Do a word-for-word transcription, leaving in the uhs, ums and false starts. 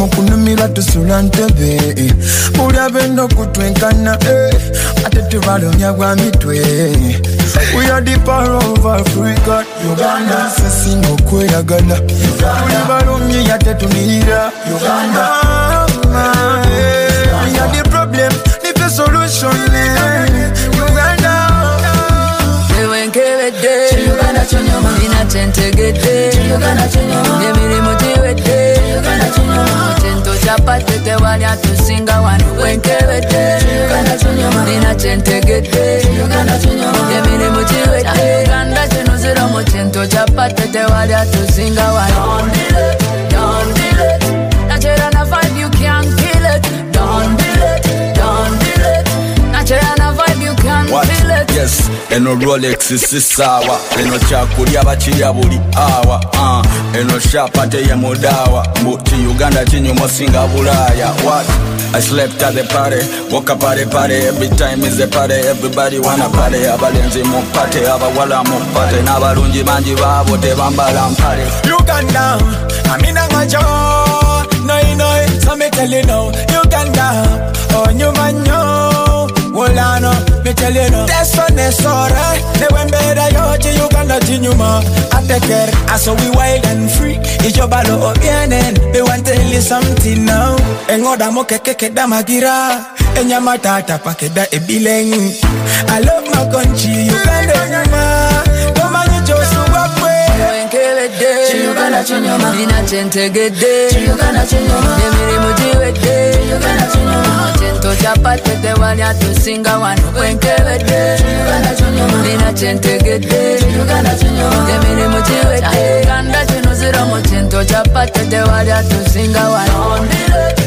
mukunumira tusula ntebe mulabendo kutwenkana ate tubalomya gwa mitwe. We are the power of Africa. Uganda sesingo kweyagala tuli balomye yate tunira Uganda. We are the problem, the solution. Uganda Uganda chonyoma ina tentegede Uganda chonyoma emirimu tiwedde Uganda chonyoma tento chapate tewali atusinga wanu wenkebedde Uganda chonyoma ina tentegede Uganda chonyoma emirimu tiwedde Uganda chenuzira mu tento chapate tewali atusinga wanu. Don't delay, don't delay. Natural na vibe you can't kill it. Don't delay, don't delay. Natural na vibe you can't kill it. Yes, eno Rolex isi sawa, eno chakulya bakirya buli awa, uh, eno shapate ya mudawa, mbuti Uganda chinyumo singa bulaya. What? I slept at the party, woke up at the party, every time is a party, everybody wanna party. Abalenzi mu party, abawala mu party, n'abalungi bangi babo tebambala mpale. Uganda, amina ngacho, no no, so me tell you now. Uganda, oh nyuma nyo, wolano, me tell you now. That's one is alright, never better yo, Uganda chinyuma. Ateker, aso we wild and free, ijobalo obienen, they want to tell you something now. Engoda mo keke da magira, enyama tata pakeda ebileng. I love my country, Uganda nyuma, kama nyichosu wakwe. Uganda chonyoma ina tentegede Uganda chonyoma emirimu tiwedde Uganda chonyoma tento chapate tewali atusinga wanu wenkebedde Uganda chonyoma ina tentegede Uganda chonyoma emirimu tiwedde Uganda chenuzira mu tento chapate tewali atusinga wanu.